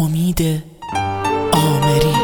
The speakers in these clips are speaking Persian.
امید آمری.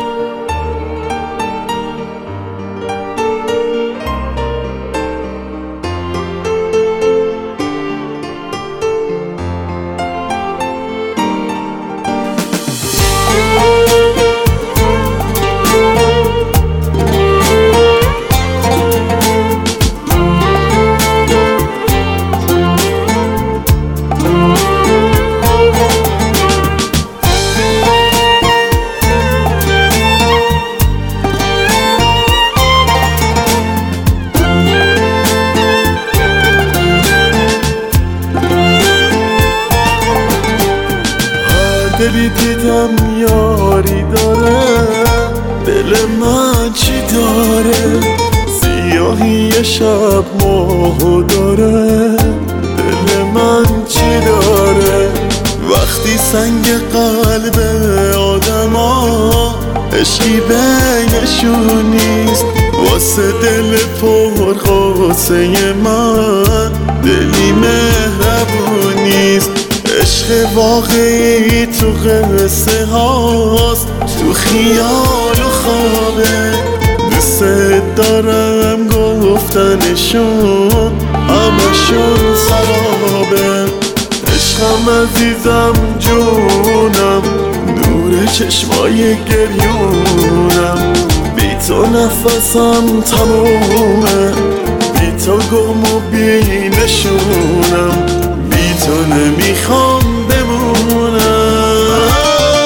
دلی دیدم یاری داره، دل من چی داره؟ سیاهی شب ماهو داره، دل من چی داره؟ وقتی سنگ قلب آدم ها عشقی بینشون نیست، واسه دل پر قاسه من دلی مهربون نیست. عشق واقعی تو قصه هاست، تو خیال و خوابه، دوست دارم گفتنشون همشون سرابه. عشقم عزیزم جونم، نور چشمای گریونم، بی تو نفسم تمومه، بی تو گم و بی نشونم، بی تو نمیخوام بمونم.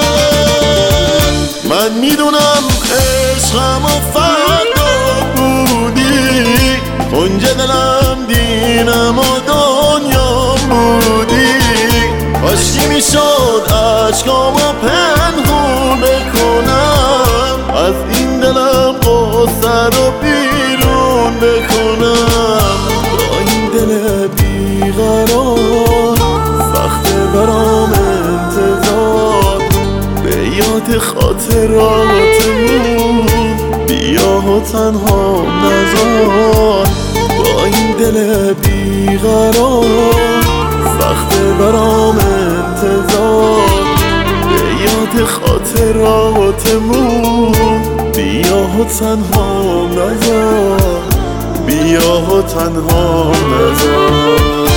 من میدونم عشقم و فردا بودی، اونج دلم دینم و دنیا بودی، کاشکی میشد عشقامو پنهون بکنم، از این دلم قصه رو بیرون بکنم. با این دل بیقرار سخته برام انتظار، به یاد خاطراتمون بیا و تنها نذار. با این دل بیقرار سخته برام انتظار، به یاد خاطراتمون بیا و تنها نذار، بیا و تنها نذار.